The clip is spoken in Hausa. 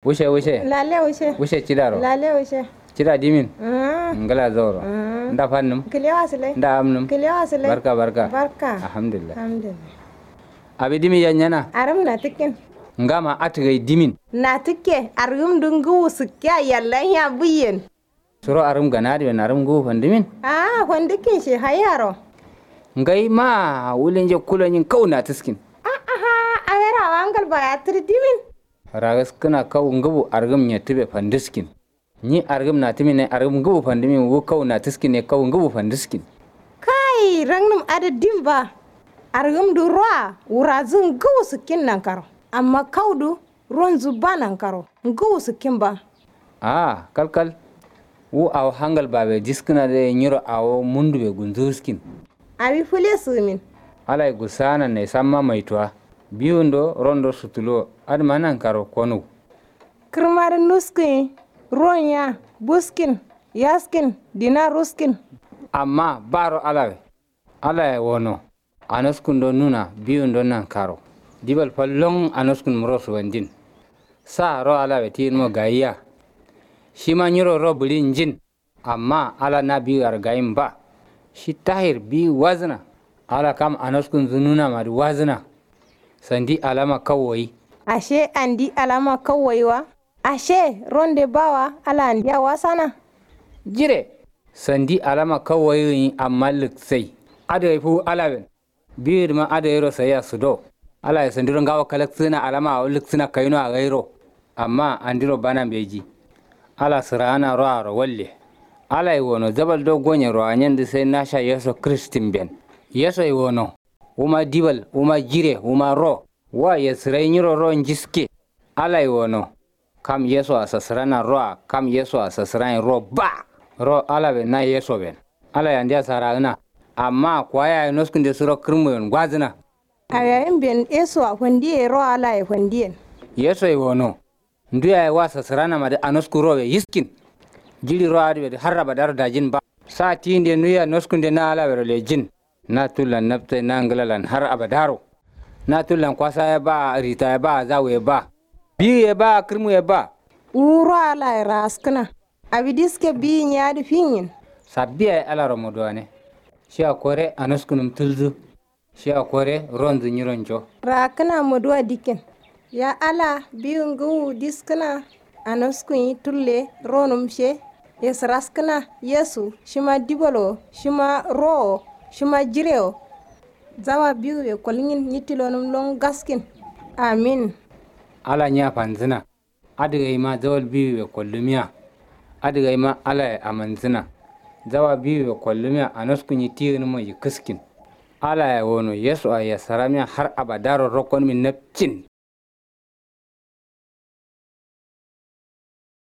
Wushe. Lale wushe. Wushe chidaro. Lale wushe. Chida dimin. Ngala zoro. Nda fannum. Kilewa sile. Nda amnum. Kilewa sile. Barka. Barka. Alhamdulillah. Alhamdulillah. Abi dimi yanyana. Aram na tikin. Ngama atgai dimin. Na tike arum dungu sukya yallan ya buyen. Suro arum ganadi wen arum gu fandimin. Wandikin shi hayaro. Ngai ma wulinje kulanyin kauna tiskin. Awera wangal ba ya dimin. Ragas kana kau ngubu argum nyatibe fandiskin. Ni argum na timi ne argum ngubu fandimin wu kau na tiskin ne kau ngubu fandiskin. Kai rangnum ada dimba. Argum du roa urazun ngubu sukin nan karo. Amma kaudu ruwan zuba nan karo. Ngubu sukin ba. Kalkal. Wu aw hangal babe diskina de nyiro aw mundu be gunzurskin. Abi fule sumin. Alai gusana ne samma maitwa. Biundo rondo sutulo admanan karo konu. Kirmar nuskin, ronya, buskin, yaskin, dina ruskin. Amma baro alawe. Alawe wono. Anoskundo nuna biundo nan karo. Dibal palong anoskun mrosu wandin. Sa ro alawe mo gaya. Shima nyiro ro bulin jin. Amma ala na biyu argayin ba. Shi tahir bi wazna. Ala kam anoskun zununa mari wazna. Sandi alama kawai. Ashe andi alama kawai wa? Ashe ronde bawa ala andi ya wasana? Jire. Sandi alama kawai amma liksai. Ada ifu alawen. Biyu ma ada yaro saya sudo. Ala ya sandiro ngawa kalaksina alama a liksina kayino a gairo. Amma andiro bana beji. Ala sirana ro walle. Ala iwono zabal do gonye ro anyande sai nasha Yesu Kristin ben. Yesu iwono. Uma dibal, uma jire, uma ro. Wa yesirai nyiro ro njiske. Ala iwono. Kam Yesu asasirana ro, kam Yesu asasirana ro ba. Ro ala ben na Yesu ben. Ala yandia sarana. Amma kwaya inoskunde suro kirmu yon gwazina. Ayayin ben Yesu a kwandiye ro ala ya kwandiyen. Yesu iwono. Nduya wa sasirana made anosku ro yiskin. Jiri ro adi haraba dar dajin ba. Sa tinde nuya noskunde na ala wero le jin. Na tulan nafta na ngalalan har abadaro. Na tulan kwasa ya ba rita ya ba zawe ba. Biyu ya ba kirmu ya ba. Uro ala ya raskana. Abidiske biyin ya di finyin. Sabbiya ya ala ramodwane. Shi akore anoskunum tulzu. Shi akore ronzu nyironjo. Rakana modwa diken. Ya ala biyun gu diskana anoskun yi tulle ronum she. Yes raskana Yesu shima dibolo shima ro. Shuma jireo zawa biyu be kolingin yitilonum long gaskin. Amin. Ala nya panzina. Adiga ima zawal biyu be kollumiya. Adiga ima ala amanzina. Zawa biyu be kollumiya anoskun yitiyinu mo yikiskin. Ala ya wono Yesu a yasaramiya har abadaro rokon min napcin.